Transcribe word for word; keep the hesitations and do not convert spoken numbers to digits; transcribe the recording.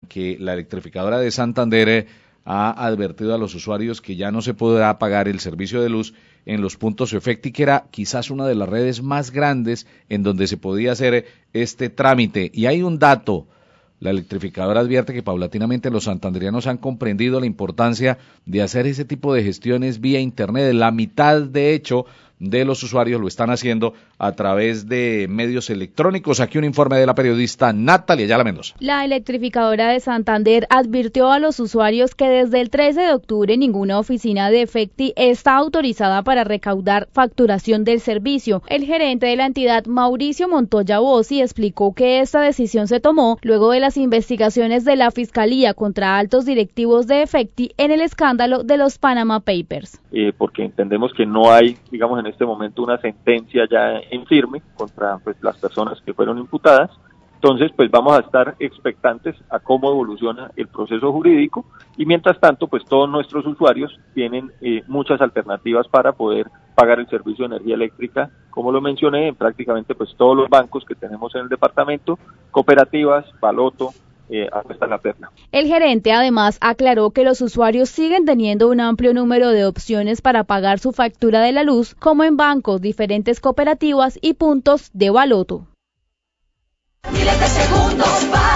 que la electrificadora de Santander eh, ha advertido a los usuarios que ya no se podrá pagar el servicio de luz en los puntos Efecti, que era quizás una de las redes más grandes en donde se podía hacer este trámite. Y hay un dato: la electrificadora advierte que paulatinamente los santandereanos han comprendido la importancia de hacer ese tipo de gestiones vía internet. La mitad, de hecho, de los usuarios lo están haciendo a través de medios electrónicos. Aquí un informe de la periodista Natalia Ayala Mendoza. La electrificadora de Santander advirtió a los usuarios que desde el trece de octubre ninguna oficina de Efecti está autorizada para recaudar facturación del servicio. El gerente de la entidad, Mauricio Montoya Bossi, explicó que esta decisión se tomó luego de las investigaciones de la Fiscalía contra altos directivos de Efecti en el escándalo de los Panama Papers. Eh, porque entendemos que no hay, digamos, en este momento una sentencia ya en firme contra pues las personas que fueron imputadas. Entonces, pues vamos a estar expectantes a cómo evoluciona el proceso jurídico y mientras tanto, pues todos nuestros usuarios tienen eh, muchas alternativas para poder pagar el servicio de energía eléctrica, como lo mencioné, en prácticamente pues todos los bancos que tenemos en el departamento, cooperativas, Baloto, Eh, Apuesta en la Perla. El gerente además aclaró que los usuarios siguen teniendo un amplio número de opciones para pagar su factura de la luz, como en bancos, diferentes cooperativas y puntos de Baloto.